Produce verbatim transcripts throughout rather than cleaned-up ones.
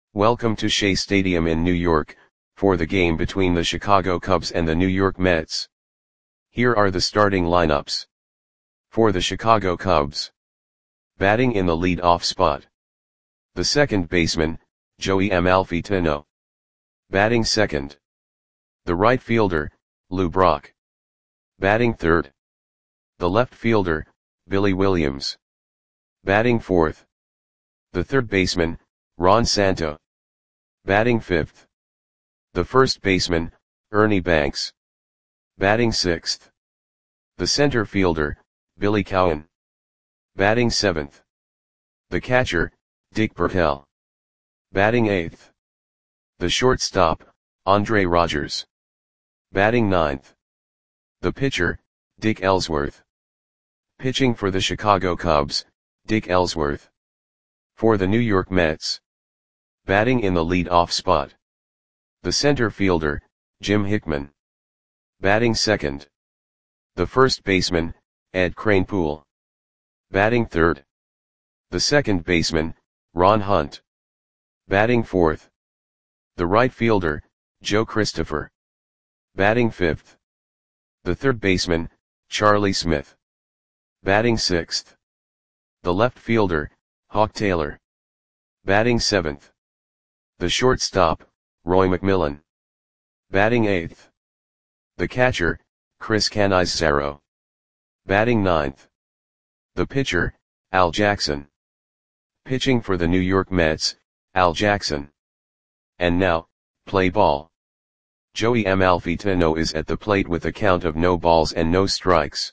Welcome to Shea Stadium in New York, for the game between the Chicago Cubs and the New York Mets. Here are the starting lineups. For the Chicago Cubs. Batting in the lead-off spot. The second baseman, Joey Amalfitano. Batting second. The right fielder, Lou Brock. Batting third. The left fielder, Billy Williams. Batting fourth. The third baseman, Ron Santo. Batting fifth. The first baseman, Ernie Banks. Batting sixth. The center fielder, Billy Cowan. Batting seventh. The catcher, Dick Bertel. Batting eighth. The shortstop, Andre Rogers. Batting ninth. The pitcher, Dick Ellsworth. Pitching for the Chicago Cubs, Dick Ellsworth. For the New York Mets. Batting in the lead-off spot. The center fielder, Jim Hickman. Batting second. The first baseman, Ed Kranepool. Batting third. The second baseman, Ron Hunt. Batting fourth. The right fielder, Joe Christopher. Batting fifth. The third baseman, Charlie Smith. Batting sixth. The left fielder, Hawk Taylor. Batting seventh. The shortstop, Roy McMillan. Batting eighth. The catcher, Chris Cannizzaro. Batting ninth. The pitcher, Al Jackson. Pitching for the New York Mets, Al Jackson. And now, play ball. Joey Amalfitano is at the plate with a count of no balls and no strikes.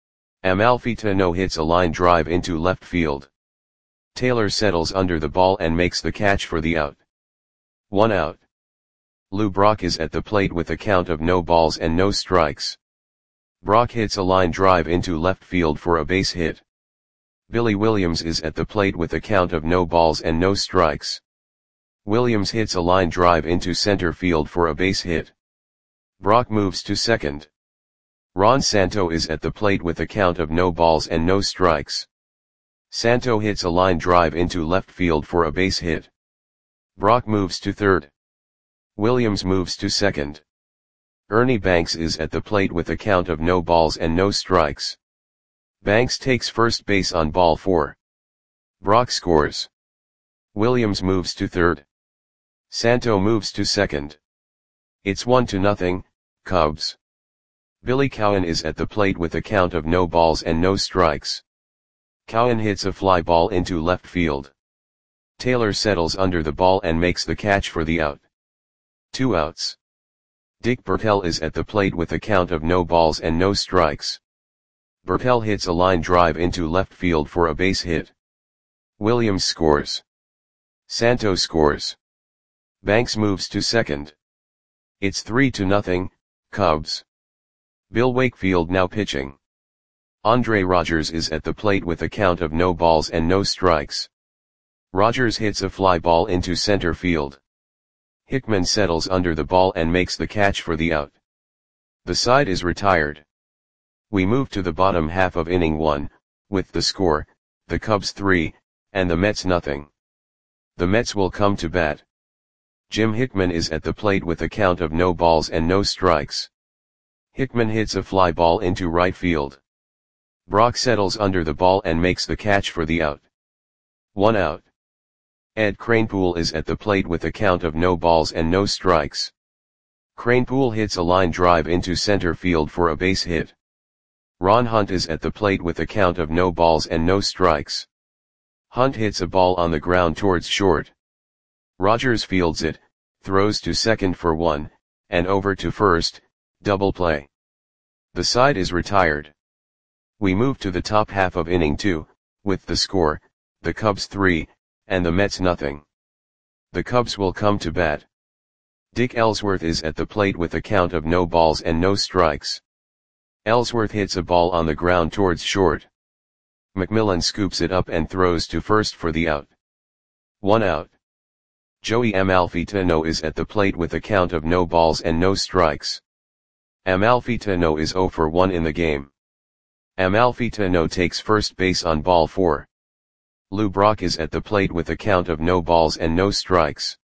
Amalfitano hits a line drive into left field. Taylor settles under the ball and makes the catch for the out. One out. Lou Brock is at the plate with a count of no balls and no strikes. Brock hits a line drive into left field for a base hit. Billy Williams is at the plate with a count of no balls and no strikes. Williams hits a line drive into center field for a base hit. Brock moves to second. Ron Santo is at the plate with a count of no balls and no strikes. Santo hits a line drive into left field for a base hit. Brock moves to third. Williams moves to second. Ernie Banks is at the plate with a count of no balls and no strikes. Banks takes first base on ball four. Brock scores. Williams moves to third. Santo moves to second. It's one to nothing, Cubs. Billy Cowan is at the plate with a count of no balls and no strikes. Cowan hits a fly ball into left field. Taylor settles under the ball and makes the catch for the out. Two outs. Dick Bertel is at the plate with a count of no balls and no strikes. Bertel hits a line drive into left field for a base hit. Williams scores. Santo scores. Banks moves to second. It's three to nothing, Cubs. Bill Wakefield now pitching. Andre Rogers is at the plate with a count of no balls and no strikes. Rogers hits a fly ball into center field. Hickman settles under the ball and makes the catch for the out. The side is retired. We move to the bottom half of inning one, with the score, the Cubs three, and the Mets nothing. The Mets will come to bat. Jim Hickman is at the plate with a count of no balls and no strikes. Hickman hits a fly ball into right field. Brock settles under the ball and makes the catch for the out. One out. Ed Kranepool is at the plate with a count of no balls and no strikes. Kranepool hits a line drive into center field for a base hit. Ron Hunt is at the plate with a count of no balls and no strikes. Hunt hits a ball on the ground towards short. Rogers fields it, throws to second for one, and over to first, double play. The side is retired. We move to the top half of inning two, with the score, the Cubs three, and the Mets nothing. The Cubs will come to bat. Dick Ellsworth is at the plate with a count of no balls and no strikes. Ellsworth hits a ball on the ground towards short. McMillan scoops it up and throws to first for the out. One out. Joey Amalfitano is at the plate with a count of no balls and no strikes. Amalfitano is zero for one in the game. Amalfitano takes first base on ball four. Lou Brock is at the plate with a count of no balls and no strikes.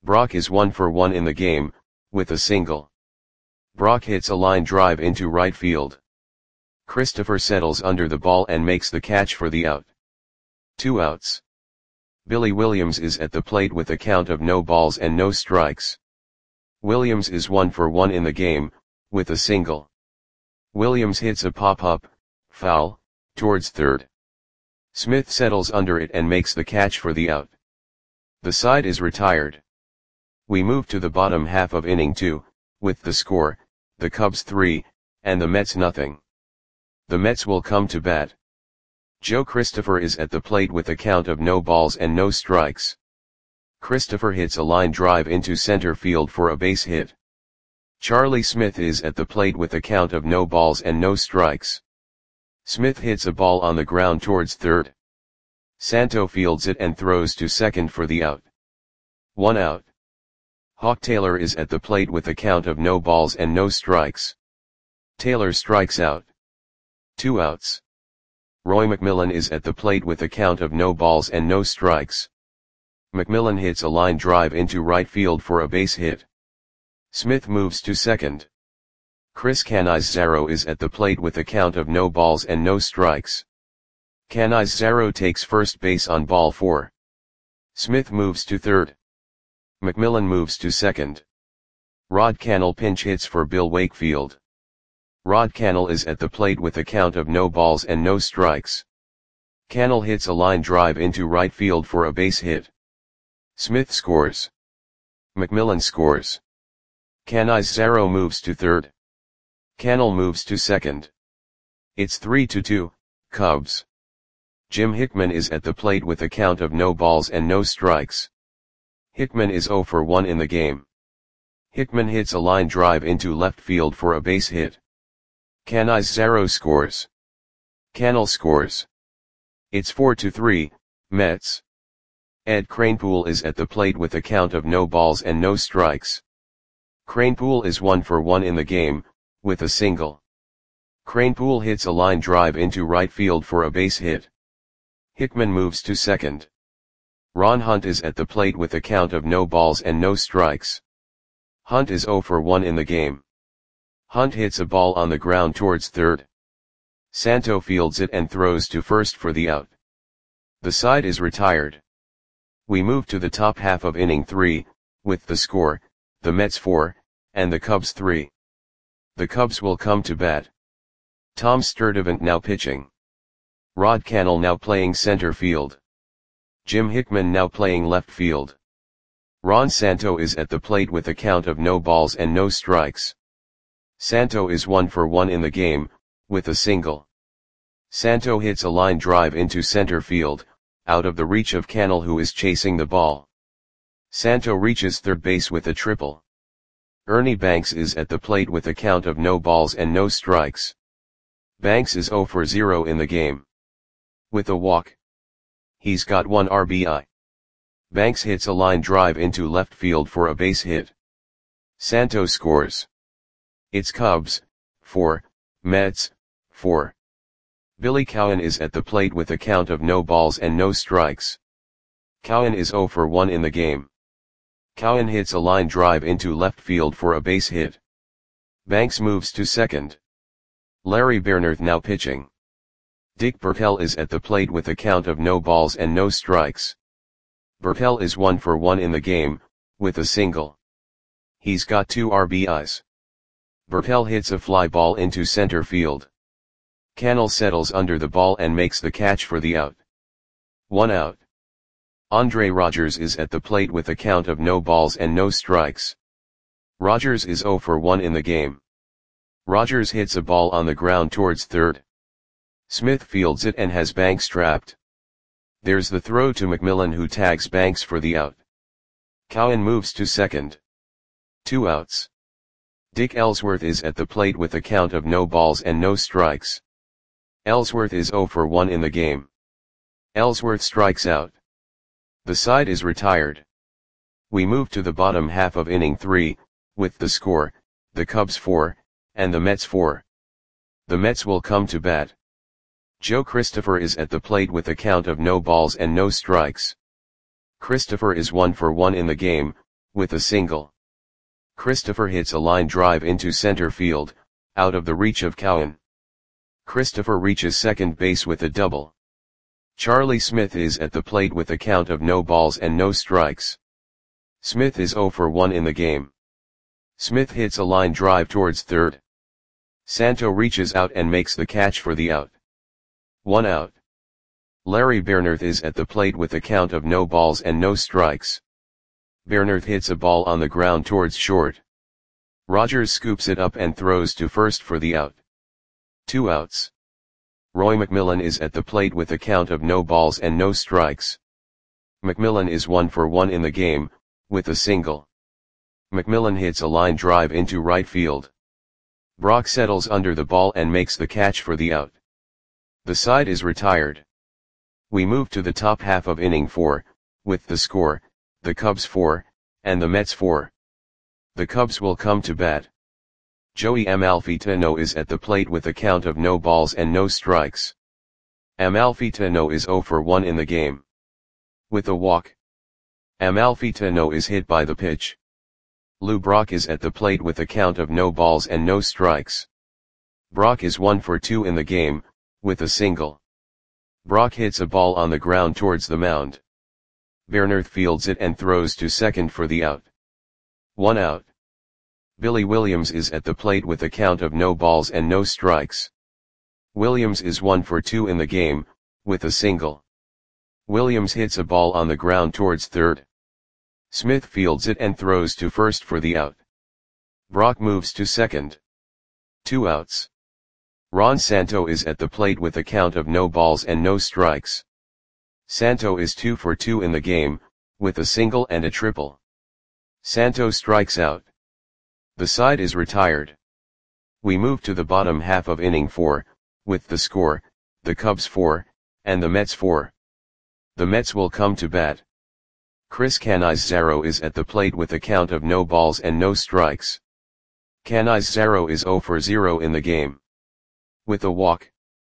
Brock is one for one in the game, with a single. Brock hits a line drive into right field. Christopher settles under the ball and makes the catch for the out. Two outs. Billy Williams is at the plate with a count of no balls and no strikes. Williams is one for one in the game, with a single. Williams hits a pop-up, foul, towards third. Smith settles under it and makes the catch for the out. The side is retired. We move to the bottom half of inning two, with the score, the Cubs three, and the Mets nothing. The Mets will come to bat. Joe Christopher is at the plate with a count of no balls and no strikes. Christopher hits a line drive into center field for a base hit. Charlie Smith is at the plate with a count of no balls and no strikes. Smith hits a ball on the ground towards third. Santo fields it and throws to second for the out. One out. Hawk Taylor is at the plate with a count of no balls and no strikes. Taylor strikes out. Two outs. Roy McMillan is at the plate with a count of no balls and no strikes. McMillan hits a line drive into right field for a base hit. Smith moves to second. Chris Canizaro is at the plate with a count of no balls and no strikes. Canizaro takes first base on ball four. Smith moves to third. McMillan moves to second. Rod Cannell pinch hits for Bill Wakefield. Rod Cannell is at the plate with a count of no balls and no strikes. Cannell hits a line drive into right field for a base hit. Smith scores. McMillan scores. Canizaro moves to third. Cannell moves to second. It's three to two, Cubs. Jim Hickman is at the plate with a count of no balls and no strikes. Hickman is zero for one in the game. Hickman hits a line drive into left field for a base hit. Canizaro scores. Cannell scores. It's four to three, Mets. Ed Kranepool is at the plate with a count of no balls and no strikes. Kranepool is one for one in the game, with a single. Kranepool hits a line drive into right field for a base hit. Hickman moves to second. Ron Hunt is at the plate with a count of no balls and no strikes. Hunt is zero for one in the game. Hunt hits a ball on the ground towards third. Santo fields it and throws to first for the out. The side is retired. We move to the top half of inning three, with the score, the Mets four, and the Cubs three. The Cubs will come to bat. Tom Sturdivant now pitching. Rod Cannell now playing center field. Jim Hickman now playing left field. Ron Santo is at the plate with a count of no balls and no strikes. Santo is one for one in the game, with a single. Santo hits a line drive into center field, out of the reach of Cannell who is chasing the ball. Santo reaches third base with a triple. Ernie Banks is at the plate with a count of no balls and no strikes. Banks is zero for zero in the game. With a walk. He's got one R B I. Banks hits a line drive into left field for a base hit. Santo scores. It's Cubs, four, Mets, four. Billy Cowan is at the plate with a count of no balls and no strikes. Cowan is zero for one in the game. Cowan hits a line drive into left field for a base hit. Banks moves to second. Larry Bernerth now pitching. Dick Burkell is at the plate with a count of no balls and no strikes. Burkell is one for one in the game, with a single. He's got two R B Is. Burkell hits a fly ball into center field. Cannell settles under the ball and makes the catch for the out. One out. Andre Rogers is at the plate with a count of no balls and no strikes. Rogers is zero for one in the game. Rogers hits a ball on the ground towards third. Smith fields it and has Banks trapped. There's the throw to McMillan who tags Banks for the out. Cowan moves to second. Two outs. Dick Ellsworth is at the plate with a count of no balls and no strikes. Ellsworth is zero for one in the game. Ellsworth strikes out. The side is retired. We move to the bottom half of inning three, with the score, the Cubs four, and the Mets four. The Mets will come to bat. Joe Christopher is at the plate with a count of no balls and no strikes. Christopher is one for one in the game, with a single. Christopher hits a line drive into center field, out of the reach of Cowan. Christopher reaches second base with a double. Charlie Smith is at the plate with a count of no balls and no strikes. Smith is oh for one in the game. Smith hits a line drive towards third. Santo reaches out and makes the catch for the out. One out. Larry Bernerth is at the plate with a count of no balls and no strikes. Bernerth hits a ball on the ground towards short. Rogers scoops it up and throws to first for the out. Two outs. Roy McMillan is at the plate with a count of no balls and no strikes. McMillan is one for one in the game, with a single. McMillan hits a line drive into right field. Brock settles under the ball and makes the catch for the out. The side is retired. We move to the top half of inning four, with the score, the Cubs four, and the Mets four. The Cubs will come to bat. Joey Amalfitano is at the plate with a count of no balls and no strikes. Amalfitano is oh for one in the game. With a walk. Amalfitano is hit by the pitch. Lou Brock is at the plate with a count of no balls and no strikes. Brock is one for two in the game, with a single. Brock hits a ball on the ground towards the mound. Bernerth fields it and throws to second for the out. One out. Billy Williams is at the plate with a count of no balls and no strikes. Williams is one for two in the game, with a single. Williams hits a ball on the ground towards third. Smith fields it and throws to first for the out. Brock moves to second. Two outs. Ron Santo is at the plate with a count of no balls and no strikes. Santo is two for two in the game, with a single and a triple. Santo strikes out. The side is retired. We move to the bottom half of inning four, with the score, the Cubs four, and the Mets four. The Mets will come to bat. Chris Canizaro is at the plate with a count of no balls and no strikes. Canizaro is oh for zero in the game. With a walk.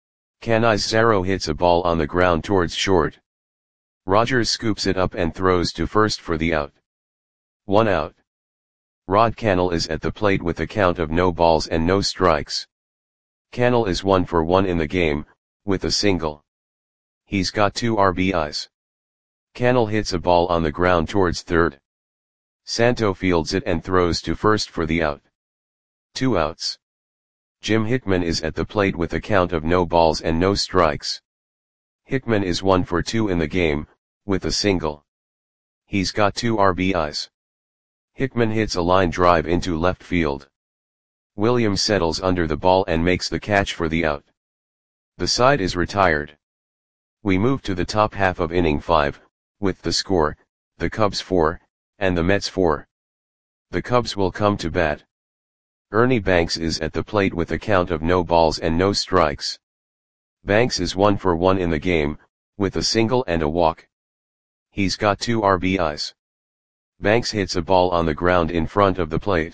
Canizaro hits a ball on the ground towards short. Rogers scoops it up and throws to first for the out. One out. Rod Cannell is at the plate with a count of no balls and no strikes. Cannell is one for one in the game, with a single. He's got two R B Is. Cannell hits a ball on the ground towards third. Santo fields it and throws to first for the out. Two outs. Jim Hickman is at the plate with a count of no balls and no strikes. Hickman is one for two in the game, with a single. He's got two R B Is. Hickman hits a line drive into left field. Williams settles under the ball and makes the catch for the out. The side is retired. We move to the top half of inning five, with the score, the Cubs four, and the Mets four. The Cubs will come to bat. Ernie Banks is at the plate with a count of no balls and no strikes. Banks is one for one in the game, with a single and a walk. He's got two R B Is. Banks hits a ball on the ground in front of the plate.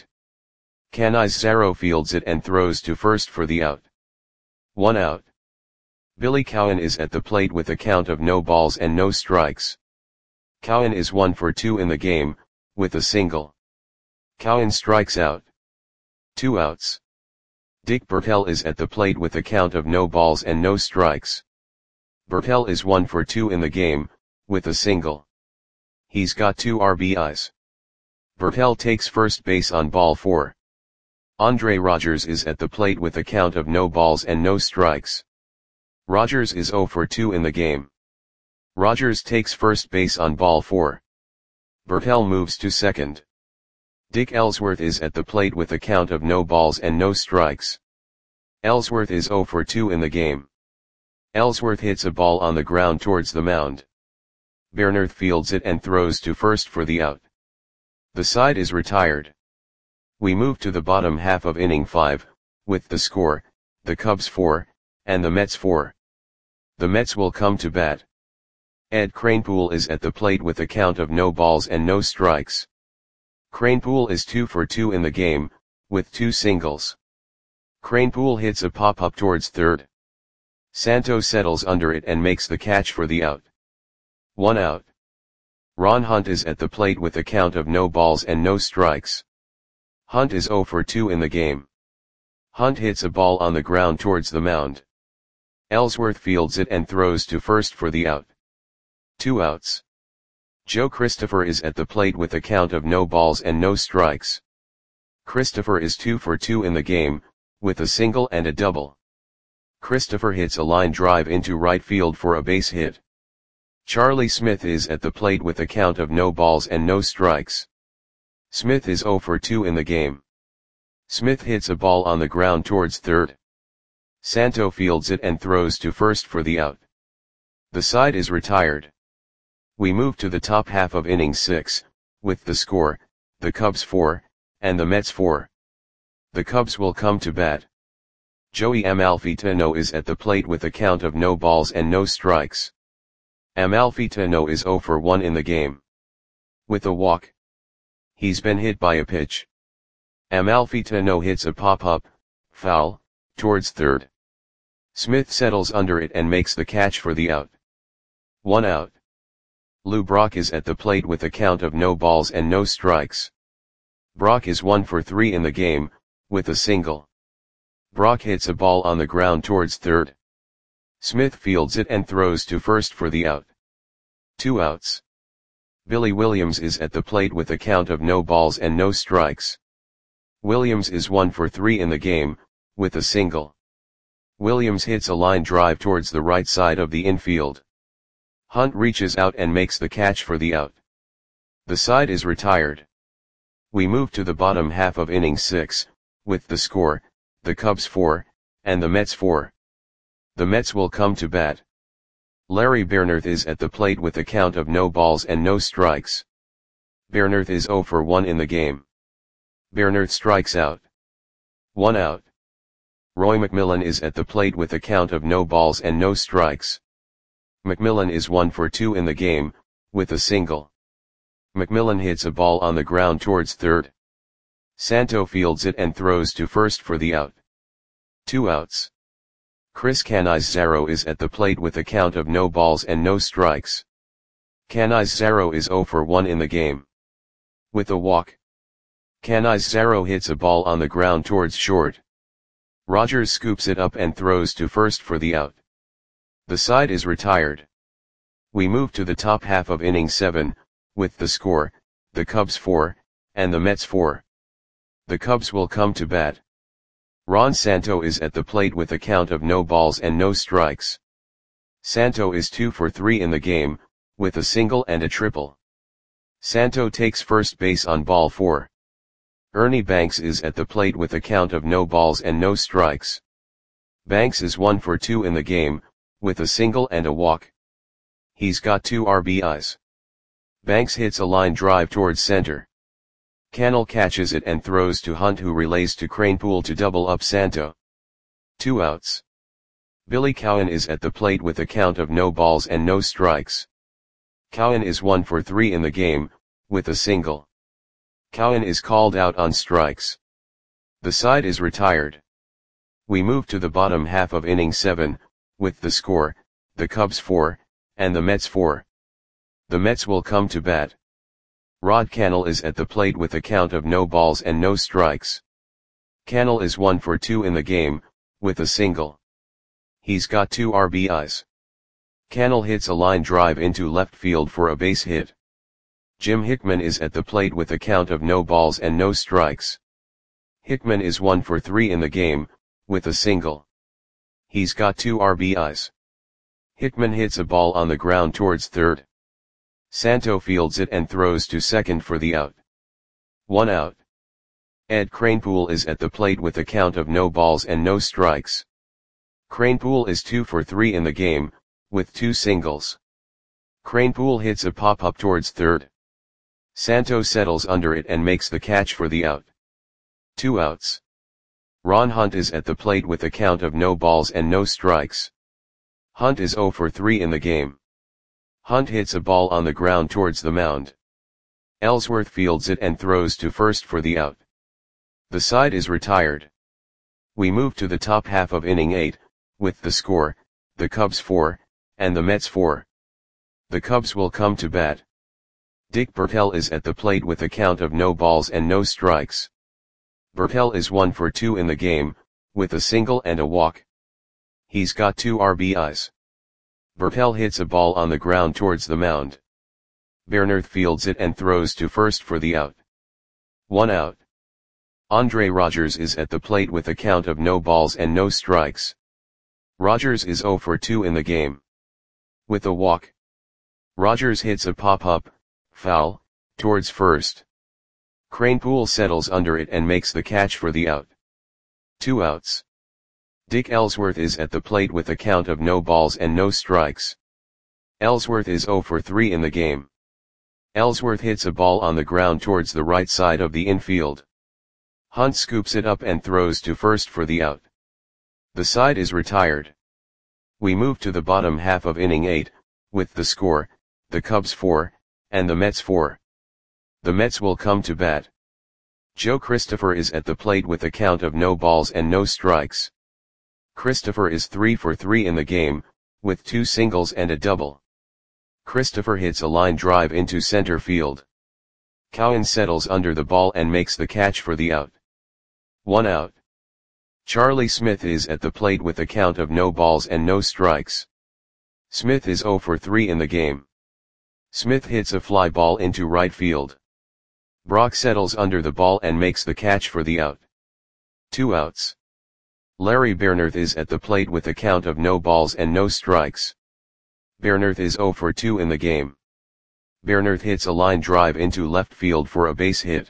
Canizaro fields it and throws to first for the out. One out. Billy Cowan is at the plate with a count of no balls and no strikes. Cowan is one for two in the game, with a single. Cowan strikes out. Two outs. Dick Bertel is at the plate with a count of no balls and no strikes. Bertel is one for two in the game, with a single. He's got two R B Is. Bertel takes first base on ball four. Andre Rogers is at the plate with a count of no balls and no strikes. Rogers is oh for two in the game. Rogers takes first base on ball four. Bertel moves to second. Dick Ellsworth is at the plate with a count of no balls and no strikes. Ellsworth is oh for two in the game. Ellsworth hits a ball on the ground towards the mound. Bernerth fields it and throws to first for the out. The side is retired. We move to the bottom half of inning five, with the score, the Cubs four, and the Mets four. The Mets will come to bat. Ed Kranepool is at the plate with a count of no balls and no strikes. Kranepool is two for two in the game, with two singles. Kranepool hits a pop-up towards third. Santo settles under it and makes the catch for the out. One out. Ron Hunt is at the plate with a count of no balls and no strikes. Hunt is zero for two in the game. Hunt hits a ball on the ground towards the mound. Ellsworth fields it and throws to first for the out. Two outs. Joe Christopher is at the plate with a count of no balls and no strikes. Christopher is two for two in the game, with a single and a double. Christopher hits a line drive into right field for a base hit. Charlie Smith is at the plate with a count of no balls and no strikes. Smith is zero for two in the game. Smith hits a ball on the ground towards third. Santo fields it and throws to first for the out. The side is retired. We move to the top half of inning six, with the score, the Cubs four, and the Mets four. The Cubs will come to bat. Joey Amalfitano is at the plate with a count of no balls and no strikes. Amalfitano is zero for one in the game. With a walk. He's been hit by a pitch. Amalfitano hits a pop-up, foul, towards third. Smith settles under it and makes the catch for the out. One out. Lou Brock is at the plate with a count of no balls and no strikes. Brock is one for three in the game, with a single. Brock hits a ball on the ground towards third. Smith fields it and throws to first for the out. Two outs. Billy Williams is at the plate with a count of no balls and no strikes. Williams is one for three in the game, with a single. Williams hits a line drive towards the right side of the infield. Hunt reaches out and makes the catch for the out. The side is retired. We move to the bottom half of inning six, with the score, the Cubs four, and the Mets four. The Mets will come to bat. Larry Bernhardt is at the plate with a count of no balls and no strikes. Bernhardt is zero for one in the game. Bernhardt strikes out. One out. Roy McMillan is at the plate with a count of no balls and no strikes. McMillan is one for two in the game, with a single. McMillan hits a ball on the ground towards third. Santo fields it and throws to first for the out. Two outs. Chris Canizaro is at the plate with a count of no balls and no strikes. Canizaro is zero for one in the game. With a walk. Canizaro hits a ball on the ground towards short. Rogers scoops it up and throws to first for the out. The side is retired. We move to the top half of inning seven, with the score, the Cubs four, and the Mets four. The Cubs will come to bat. Ron Santo is at the plate with a count of no balls and no strikes. Santo is two for three in the game, with a single and a triple. Santo takes first base on ball four. Ernie Banks is at the plate with a count of no balls and no strikes. Banks is one for two in the game, with a single and a walk. He's got two R B Is. Banks hits a line drive towards center. Cannell catches it and throws to Hunt, who relays to Kranepool to double up Santo. Two outs. Billy Cowan is at the plate with a count of no balls and no strikes. Cowan is one for three in the game, with a single. Cowan is called out on strikes. The side is retired. We move to the bottom half of inning seven, with the score, the Cubs four, and the Mets four. The Mets will come to bat. Rod Cannell is at the plate with a count of no balls and no strikes. Cannell is one for two in the game, with a single. He's got two R B Is. Cannell hits a line drive into left field for a base hit. Jim Hickman is at the plate with a count of no balls and no strikes. Hickman is one for three in the game, with a single. He's got two R B Is. Hickman hits a ball on the ground towards third. Santo fields it and throws to second for the out. One out. Ed Kranepool is at the plate with a count of no balls and no strikes. Kranepool is two for three in the game, with two singles. Kranepool hits a pop-up towards third. Santo settles under it and makes the catch for the out. Two outs. Ron Hunt is at the plate with a count of no balls and no strikes. Hunt is zero for three in the game. Hunt hits a ball on the ground towards the mound. Ellsworth fields it and throws to first for the out. The side is retired. We move to the top half of inning eight, with the score, the Cubs four, and the Mets four. The Cubs will come to bat. Dick Bertel is at the plate with a count of no balls and no strikes. Bertel is one for two in the game, with a single and a walk. He's got two R B Is. Bertel hits a ball on the ground towards the mound. Bernard fields it and throws to first for the out. One out. Andre Rogers is at the plate with a count of no balls and no strikes. Rogers is zero for two in the game. With a walk. Rogers hits a pop-up, foul, towards first. Kranepool settles under it and makes the catch for the out. Two outs. Dick Ellsworth is at the plate with a count of no balls and no strikes. Ellsworth is zero for three in the game. Ellsworth hits a ball on the ground towards the right side of the infield. Hunt scoops it up and throws to first for the out. The side is retired. We move to the bottom half of inning eight, with the score, the Cubs four, and the Mets four. The Mets will come to bat. Joe Christopher is at the plate with a count of no balls and no strikes. Christopher is three for three in the game, with two singles and a double. Christopher hits a line drive into center field. Cowan settles under the ball and makes the catch for the out. One out. Charlie Smith is at the plate with a count of no balls and no strikes. Smith is zero for three in the game. Smith hits a fly ball into right field. Brock settles under the ball and makes the catch for the out. Two outs. Larry Bernard is at the plate with a count of no balls and no strikes. Bernard is zero for two in the game. Bernard hits a line drive into left field for a base hit.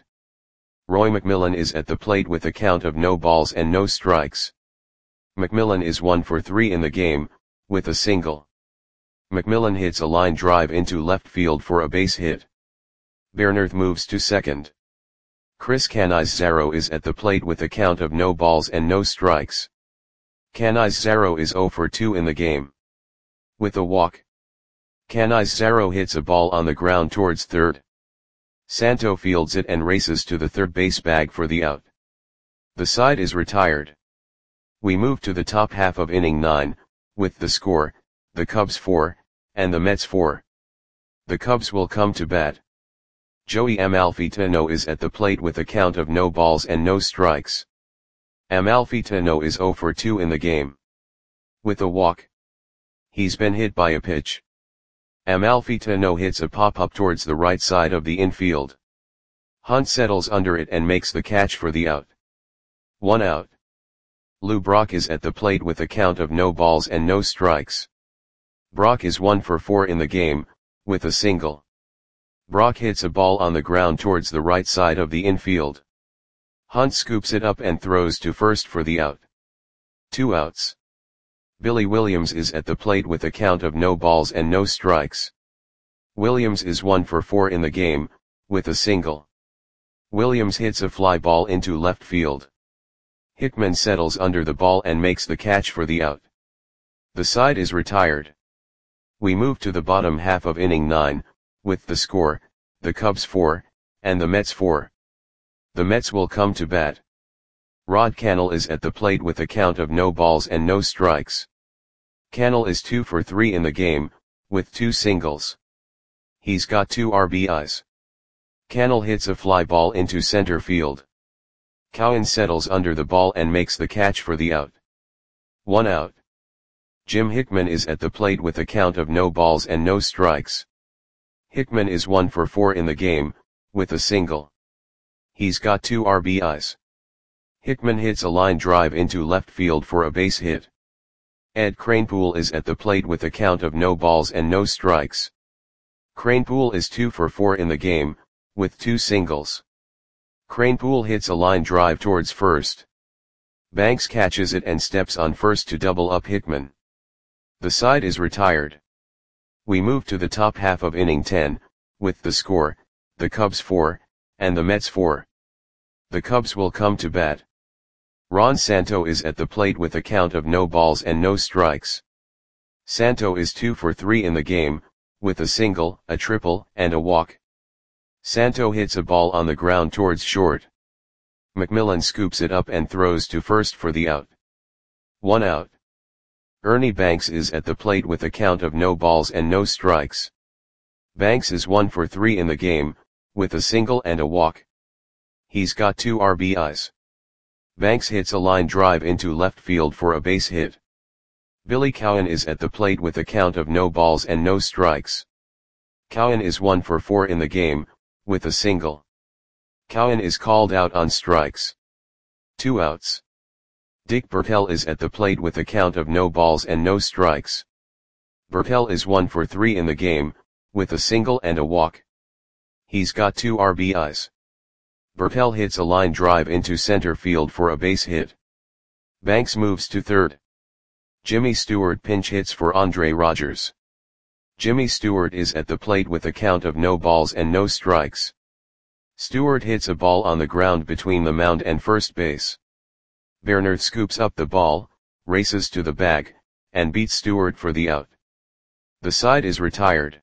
Roy McMillan is at the plate with a count of no balls and no strikes. McMillan is one for three in the game, with a single. McMillan hits a line drive into left field for a base hit. Bernard moves to second. Chris Canizaro is at the plate with a count of no balls and no strikes. Canizaro is zero for two in the game. With a walk. Canizaro hits a ball on the ground towards third. Santo fields it and races to the third base bag for the out. The side is retired. We move to the top half of inning nine, with the score, the Cubs four, and the Mets four. The Cubs will come to bat. Joey Amalfitano is at the plate with a count of no balls and no strikes. Amalfitano is zero for two in the game. With a walk. He's been hit by a pitch. Amalfitano hits a pop-up towards the right side of the infield. Hunt settles under it and makes the catch for the out. One out. Lou Brock is at the plate with a count of no balls and no strikes. Brock is one for four in the game, with a single. Brock hits a ball on the ground towards the right side of the infield. Hunt scoops it up and throws to first for the out. Two outs. Billy Williams is at the plate with a count of no balls and no strikes. Williams is one for four in the game, with a single. Williams hits a fly ball into left field. Hickman settles under the ball and makes the catch for the out. The side is retired. We move to the bottom half of inning nine, with the score, the Cubs four, and the Mets four. The Mets will come to bat. Rod Cannell is at the plate with a count of no balls and no strikes. Cannell is two for three in the game, with two singles. He's got two R B Is. Cannell hits a fly ball into center field. Cowan settles under the ball and makes the catch for the out. One out. Jim Hickman is at the plate with a count of no balls and no strikes. Hickman is one for four in the game, with a single. He's got two R B Is. Hickman hits a line drive into left field for a base hit. Ed Kranepool is at the plate with a count of no balls and no strikes. Kranepool is two for four in the game, with two singles. Kranepool hits a line drive towards first. Banks catches it and steps on first to double up Hickman. The side is retired. We move to the top half of inning ten, with the score, the Cubs four, and the Mets four. The Cubs will come to bat. Ron Santo is at the plate with a count of no balls and no strikes. Santo is two for three in the game, with a single, a triple, and a walk. Santo hits a ball on the ground towards short. McMillan scoops it up and throws to first for the out. One out. Ernie Banks is at the plate with a count of no balls and no strikes. Banks is one for three in the game, with a single and a walk. He's got two R B Is. Banks hits a line drive into left field for a base hit. Billy Cowan is at the plate with a count of no balls and no strikes. Cowan is one for four in the game, with a single. Cowan is called out on strikes. Two outs. Dick Bertel is at the plate with a count of no balls and no strikes. Bertel is one for three in the game, with a single and a walk. He's got two R B Is. Bertel hits a line drive into center field for a base hit. Banks moves to third. Jimmy Stewart pinch hits for Andre Rogers. Jimmy Stewart is at the plate with a count of no balls and no strikes. Stewart hits a ball on the ground between the mound and first base. Berner scoops up the ball, races to the bag, and beats Stewart for the out. The side is retired.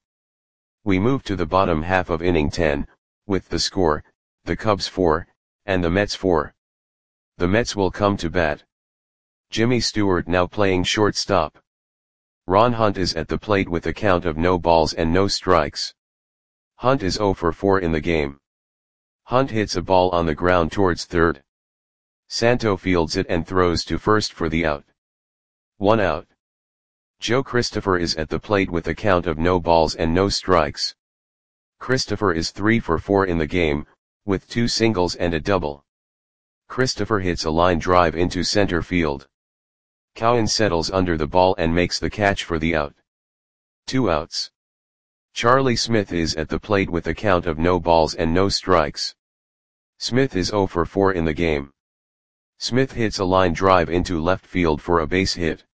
We move to the bottom half of inning ten, with the score, the Cubs four, and the Mets four. The Mets will come to bat. Jimmy Stewart now playing shortstop. Ron Hunt is at the plate with a count of no balls and no strikes. Hunt is zero for four in the game. Hunt hits a ball on the ground towards third. Santo fields it and throws to first for the out. One out. Joe Christopher is at the plate with a count of no balls and no strikes. Christopher is three for four in the game, with two singles and a double. Christopher hits a line drive into center field. Cowan settles under the ball and makes the catch for the out. Two outs. Charlie Smith is at the plate with a count of no balls and no strikes. Smith is zero for four in the game. Smith hits a line drive into left field for a base hit.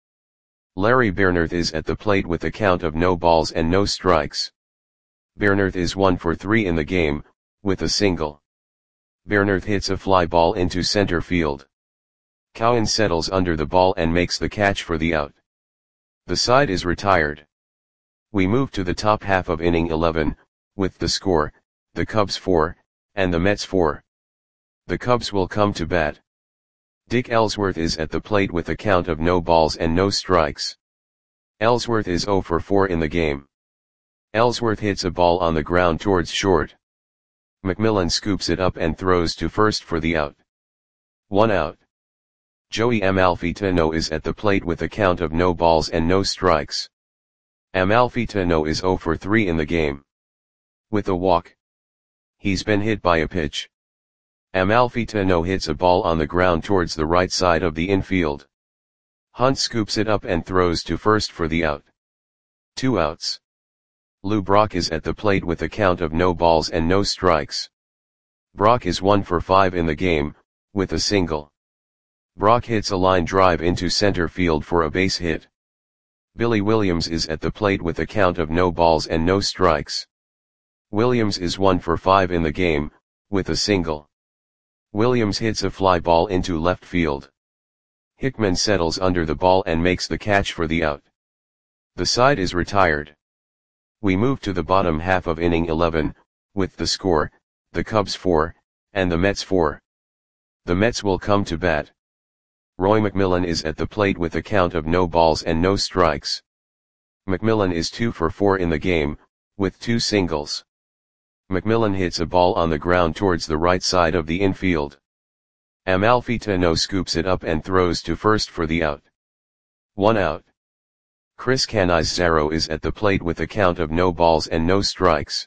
Larry Bernerth is at the plate with a count of no balls and no strikes. Bernerth is one for three in the game, with a single. Bernerth hits a fly ball into center field. Cowan settles under the ball and makes the catch for the out. The side is retired. We move to the top half of inning eleven, with the score, the Cubs four, and the Mets four. The Cubs will come to bat. Dick Ellsworth is at the plate with a count of no balls and no strikes. Ellsworth is zero for four in the game. Ellsworth hits a ball on the ground towards short. McMillan scoops it up and throws to first for the out. One out. Joey Amalfitano is at the plate with a count of no balls and no strikes. Amalfitano is zero for three in the game. With a walk. He's been hit by a pitch. Amalfitano hits a ball on the ground towards the right side of the infield. Hunt scoops it up and throws to first for the out. Two outs. Lou Brock is at the plate with a count of no balls and no strikes. Brock is one for five in the game, with a single. Brock hits a line drive into center field for a base hit. Billy Williams is at the plate with a count of no balls and no strikes. Williams is one for five in the game, with a single. Williams hits a fly ball into left field. Hickman settles under the ball and makes the catch for the out. The side is retired. We move to the bottom half of inning eleven, with the score, the Cubs four, and the Mets four. The Mets will come to bat. Roy McMillan is at the plate with a count of no balls and no strikes. McMillan is two for four in the game, with two singles. McMillan hits a ball on the ground towards the right side of the infield. Amalfitano scoops it up and throws to first for the out. One out. Chris Canizaro is at the plate with a count of no balls and no strikes.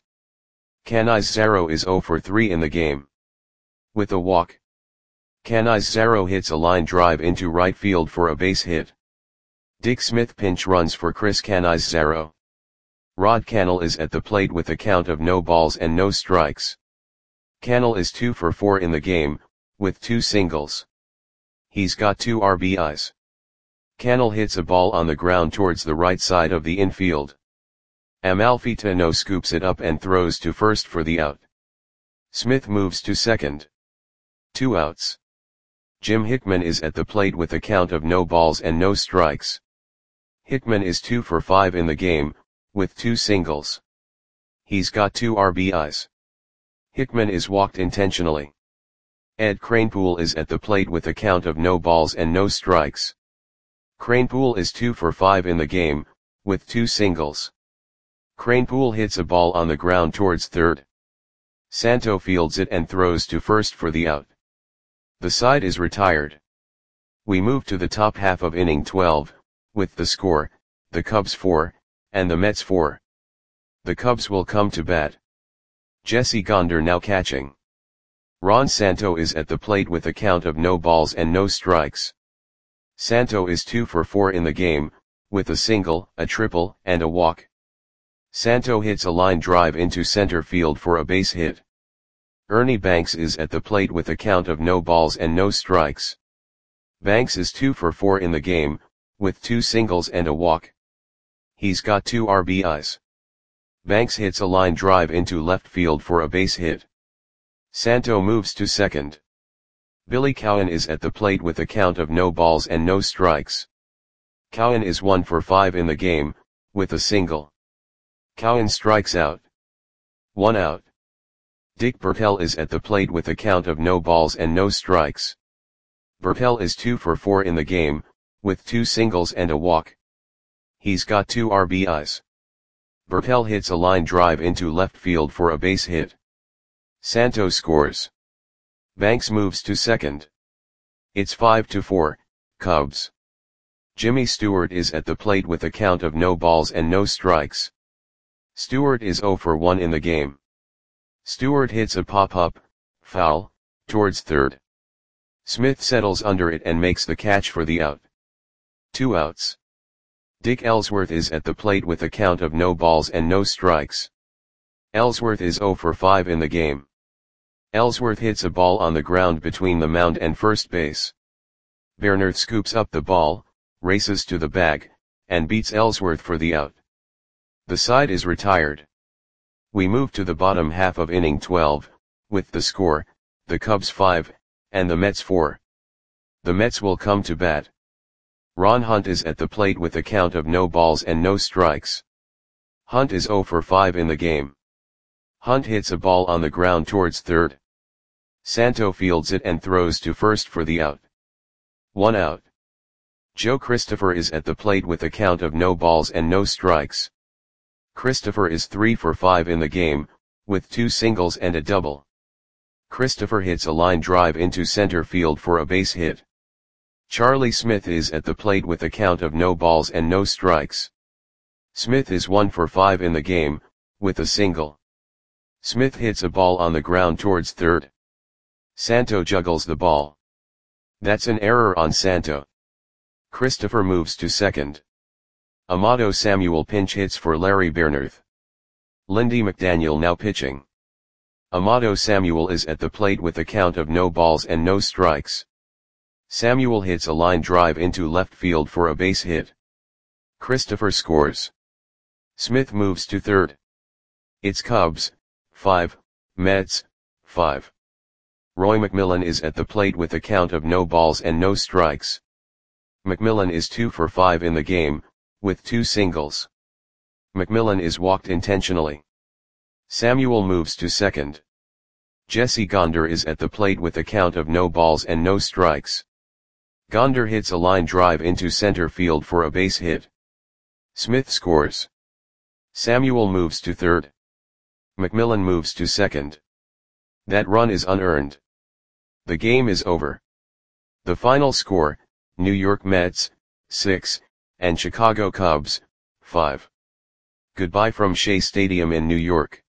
Canizaro is zero for three in the game. With a walk. Canizaro hits a line drive into right field for a base hit. Dick Smith pinch runs for Chris Canizaro. Rod Cannell is at the plate with a count of no balls and no strikes. Cannell is two for four in the game, with two singles. He's got two R B Is. Cannell hits a ball on the ground towards the right side of the infield. Amalfitano scoops it up and throws to first for the out. Smith moves to second. Two outs. Jim Hickman is at the plate with a count of no balls and no strikes. Hickman is two for five in the game, with two singles. He's got two R B Is. Hickman is walked intentionally. Ed Kranepool is at the plate with a count of no balls and no strikes. Kranepool is two for five in the game, with two singles. Kranepool hits a ball on the ground towards third. Santo fields it and throws to first for the out. The side is retired. We move to the top half of inning twelve, with the score, the Cubs four, and the Mets four. The Cubs will come to bat. Jesse Gonder now catching. Ron Santo is at the plate with a count of no balls and no strikes. Santo is two for four in the game, with a single, a triple, and a walk. Santo hits a line drive into center field for a base hit. Ernie Banks is at the plate with a count of no balls and no strikes. Banks is two for four in the game, with two singles and a walk. He's got two R B Is. Banks hits a line drive into left field for a base hit. Santo moves to second. Billy Cowan is at the plate with a count of no balls and no strikes. Cowan is one for five in the game, with a single. Cowan strikes out. One out. Dick Bertel is at the plate with a count of no balls and no strikes. Bertel is two for four in the game, with two singles and a walk. He's got two R B Is. Bertel hits a line drive into left field for a base hit. Santo scores. Banks moves to second. It's five to four, Cubs. Jimmy Stewart is at the plate with a count of no balls and no strikes. Stewart is zero for one in the game. Stewart hits a pop-up, foul, towards third. Smith settles under it and makes the catch for the out. Two outs. Dick Ellsworth is at the plate with a count of no balls and no strikes. Ellsworth is zero for five in the game. Ellsworth hits a ball on the ground between the mound and first base. Bernerth scoops up the ball, races to the bag, and beats Ellsworth for the out. The side is retired. We move to the bottom half of inning twelve, with the score, the Cubs five, and the Mets four. The Mets will come to bat. Ron Hunt is at the plate with a count of no balls and no strikes. Hunt is zero for five in the game. Hunt hits a ball on the ground towards third. Santo fields it and throws to first for the out. One out. Joe Christopher is at the plate with a count of no balls and no strikes. Christopher is three for five in the game, with two singles and a double. Christopher hits a line drive into center field for a base hit. Charlie Smith is at the plate with a count of no balls and no strikes. Smith is one for five in the game, with a single. Smith hits a ball on the ground towards third. Santo juggles the ball. That's an error on Santo. Christopher moves to second. Amato Samuel pinch hits for Larry Bernerth. Lindy McDaniel now pitching. Amato Samuel is at the plate with a count of no balls and no strikes. Samuel hits a line drive into left field for a base hit. Christopher scores. Smith moves to third. It's Cubs, five, Mets, five. Roy McMillan is at the plate with a count of no balls and no strikes. McMillan is two for five in the game, with two singles. McMillan is walked intentionally. Samuel moves to second. Jesse Gonder is at the plate with a count of no balls and no strikes. Gonder hits a line drive into center field for a base hit. Smith scores. Samuel moves to third. McMillan moves to second. That run is unearned. The game is over. The final score, New York Mets, six, and Chicago Cubs, five. Goodbye from Shea Stadium in New York.